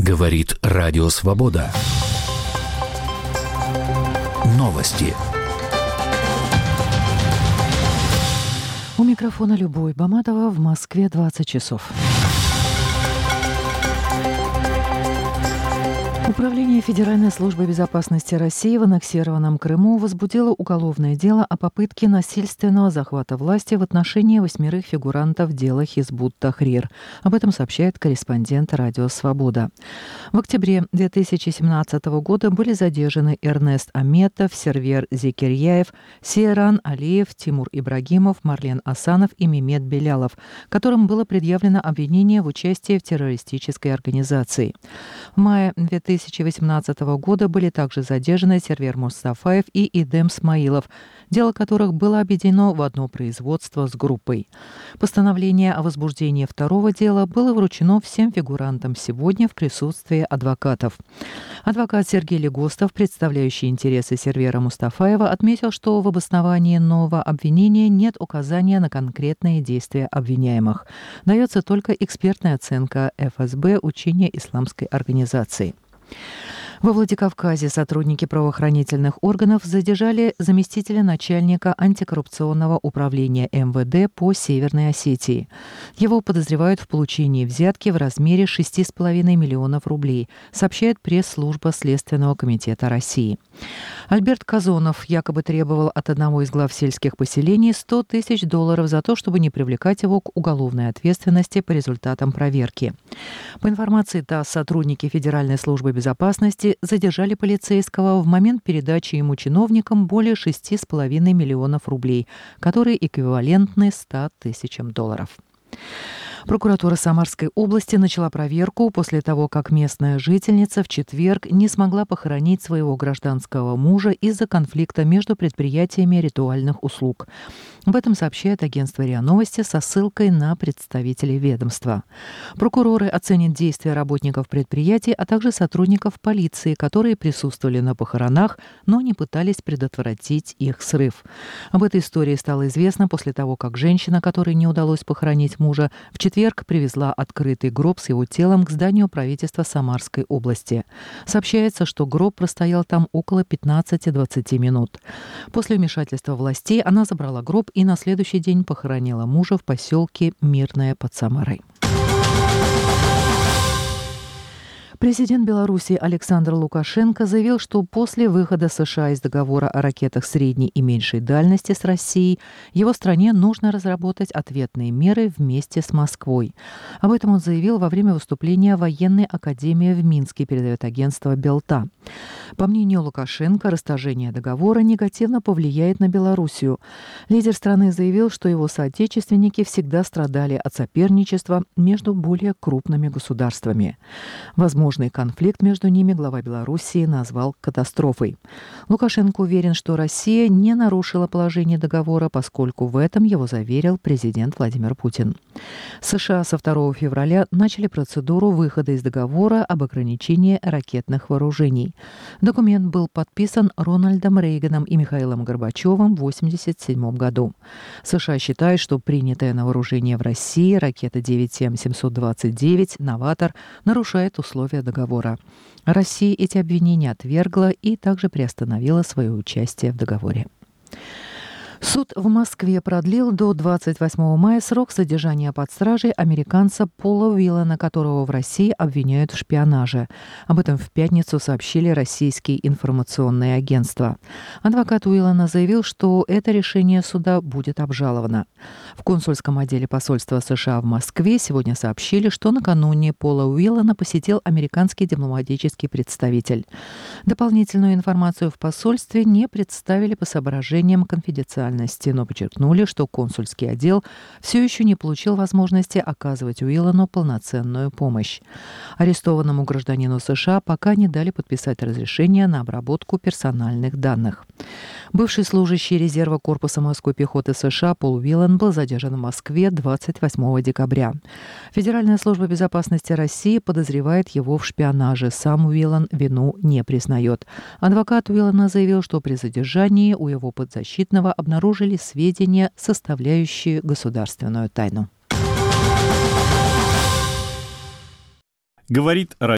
Говорит Радио Свобода. Новости. У микрофона Любовь Баматова, в Москве 20 часов. Управление Федеральной службы безопасности России в аннексированном Крыму возбудило уголовное дело о попытке насильственного захвата власти в отношении 8 фигурантов дела Хизбут-Тахрир. Об этом сообщает корреспондент Радио Свобода. В октябре 2017 года были задержаны Эрнест Аметов, Сервер Зекирьяев, Сейран Алиев, Тимур Ибрагимов, Марлен Асанов и Мемет Белялов, которым было предъявлено обвинение в участии в террористической организации. В мае 2018 года были также задержаны Сервер Мустафаев и Идем Смаилов, дело которых было объединено в одно производство с группой. Постановление о возбуждении второго дела было вручено всем фигурантам сегодня в присутствии адвокатов. Адвокат Сергей Легостов, представляющий интересы Сервера Мустафаева, отметил, что в обосновании нового обвинения нет указания на конкретные действия обвиняемых. Дается только экспертная оценка ФСБ учения исламской организации. Во Владикавказе сотрудники правоохранительных органов задержали заместителя начальника антикоррупционного управления МВД по Северной Осетии. Его подозревают в получении взятки в размере 6,5 миллионов рублей, сообщает пресс-служба Следственного комитета России. Альберт Казонов якобы требовал от одного из глав сельских поселений $100 тысяч за то, чтобы не привлекать его к уголовной ответственности по результатам проверки. По информации ТАСС, сотрудники Федеральной службы безопасности задержали полицейского в момент передачи ему чиновникам более $6,5 миллионов рублей, которые эквивалентны $100 тысячам. Прокуратура Самарской области начала проверку после того, как местная жительница в четверг не смогла похоронить своего гражданского мужа из-за конфликта между предприятиями ритуальных услуг. Об этом сообщает агентство РИА Новости со ссылкой на представителей ведомства. Прокуроры оценят действия работников предприятий, а также сотрудников полиции, которые присутствовали на похоронах, но не пытались предотвратить их срыв. Об этой истории стало известно после того, как женщина, которой не удалось похоронить мужа, в четверг привезла открытый гроб с его телом к зданию правительства Самарской области. Сообщается, что гроб простоял там около 15-20 минут. После вмешательства властей она забрала гроб и на следующий день похоронила мужа в поселке Мирное под Самарой. Президент Беларуси Александр Лукашенко заявил, что после выхода США из договора о ракетах средней и меньшей дальности с Россией его стране нужно разработать ответные меры вместе с Москвой. Об этом он заявил во время выступления в военной академии в Минске, передает агентство Белта. По мнению Лукашенко, расторжение договора негативно повлияет на Белоруссию. Лидер страны заявил, что его соотечественники всегда страдали от соперничества между более крупными государствами. Возможный конфликт между ними глава Белоруссии назвал катастрофой. Лукашенко уверен, что Россия не нарушила положение договора, поскольку в этом его заверил президент Владимир Путин. США со 2 февраля начали процедуру выхода из договора об ограничении ракетных вооружений. Документ был подписан Рональдом Рейганом и Михаилом Горбачевым в 1987 году. США считают, что принятая на вооружение в России ракета 9М-729 «Новатор» нарушает условия договора. Россия эти обвинения отвергла и также приостановила свое участие в договоре. Суд в Москве продлил до 28 мая срок содержания под стражей американца Пола Уиллана, которого в России обвиняют в шпионаже. Об этом в пятницу сообщили российские информационные агентства. Адвокат Уиллана заявил, что это решение суда будет обжаловано. В консульском отделе посольства США в Москве сегодня сообщили, что накануне Пола Уиллана посетил американский дипломатический представитель. Дополнительную информацию в посольстве не представили по соображениям конфиденциальности, но подчеркнули, что консульский отдел все еще не получил возможности оказывать Уиллану полноценную помощь. Арестованному гражданину США пока не дали подписать разрешение на обработку персональных данных. Бывший служащий резерва корпуса морской пехоты США Пол Уиллан был задержан в Москве 28 декабря. Федеральная служба безопасности России подозревает его в шпионаже. Сам Уиллан вину не признает. Адвокат Уиллана заявил, что при задержании у его подзащитного обнаружили сведения, составляющие государственную тайну. Говорит